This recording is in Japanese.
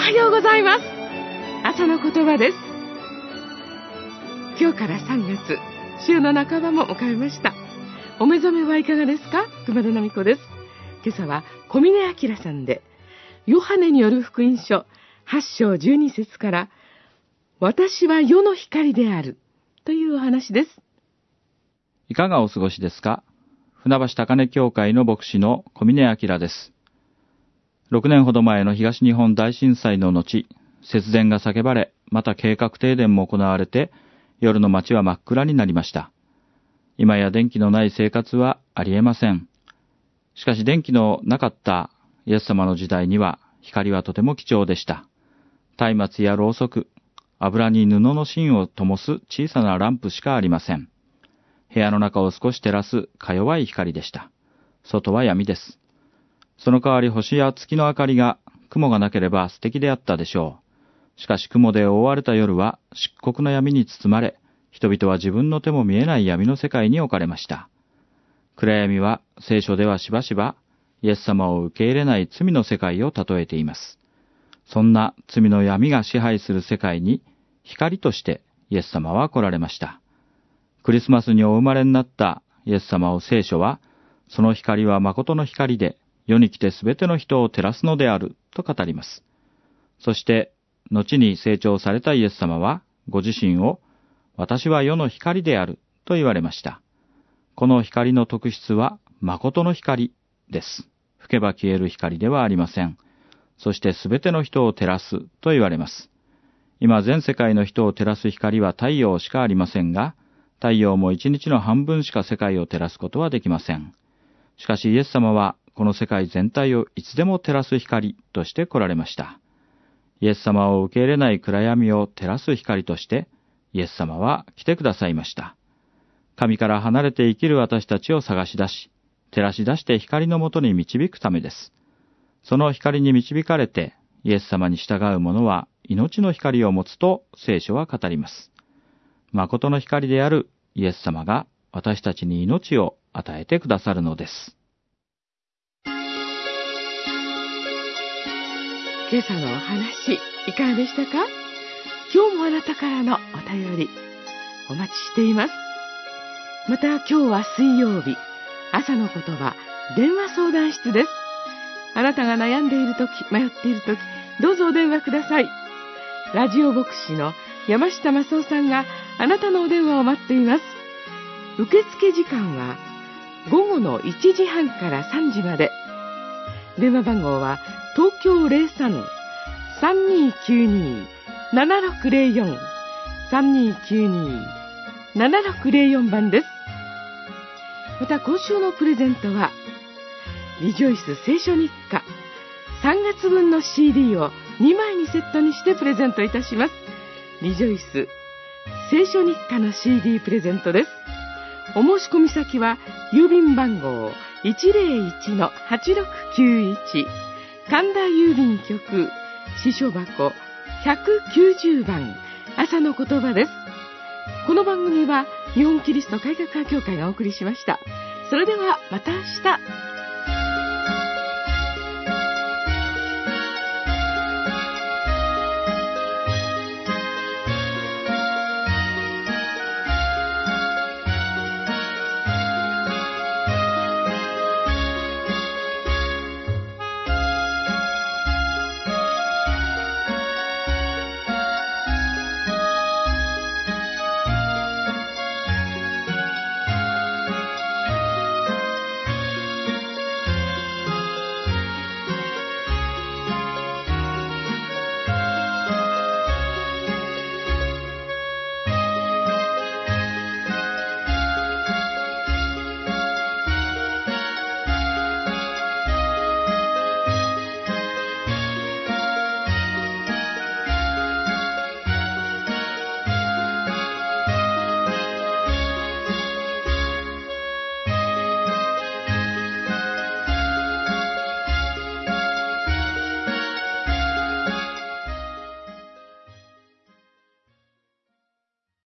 はようございます。朝の言葉です。今日から3月、週の半ばも迎えました。お目覚めはいかがですか？熊田奈美子です。今朝は小峰明さんで、ヨハネによる福音書8章12節から、私は世の光であるというお話です。 いかがお過ごしですか？船橋高根教会の牧師の小峰明です。6年ほど前の東日本大震災の後、節電が叫ばれ、また計画停電も行われて、夜の街は真っ暗になりました。今や電気のない生活はありえません。しかし電気のなかったイエス様の時代には、光はとても貴重でした。松明やろうそく、油に布の芯を灯す小さなランプしかありません。部屋の中を少し照らすか弱い光でした。外は闇です。その代わり星や月の明かりが、雲がなければ素敵であったでしょう。しかし雲で覆われた夜は漆黒の闇に包まれ、人々は自分の手も見えない闇の世界に置かれました。暗闇は聖書ではしばしばイエス様を受け入れない罪の世界を例えています。そんな罪の闇が支配する世界に光としてイエス様は来られました。クリスマスにお生まれになったイエス様を聖書は、その光は誠の光で、世に来てすべての人を照らすのであると語ります。そして、後に成長されたイエス様は、ご自身を、私は世の光であると言われました。この光の特質は、誠の光です。吹けば消える光ではありません。そしてすべての人を照らすと言われます。今、全世界の人を照らす光は太陽しかありませんが、太陽も一日の半分しか世界を照らすことはできません。しかしイエス様は、この世界全体をいつでも照らす光として来られました。イエス様を受け入れない暗闇を照らす光として、イエス様は来てくださいました。神から離れて生きる私たちを探し出し、照らし出して光のもとに導くためです。その光に導かれて、イエス様に従う者は命の光を持つと聖書は語ります。誠の光であるイエス様が私たちに命を与えてくださるのです。 今朝のお話、いかがでしたか？今日もあなたからのお便り、お待ちしています。また今日は水曜日、朝の言葉、電話相談室です。あなたが悩んでいるとき、迷っているとき、どうぞお電話ください。ラジオ牧師の山下正夫さんがあなたのお電話を待っています。受付時間は午後の1時半から3時まで。電話番号は東京 03-3292-7604 3292-7604 番です。また今週のプレゼントは、リジョイス聖書日課3月分の CD を2枚にセットにしてプレゼントいたします。リジョイス聖書日課の CD プレゼントです。お申し込み先は郵便番号 101-8691 神田郵便局支所箱190番朝の言葉です。この番組は日本キリスト改革派協会がお送りしました。それではまた明日。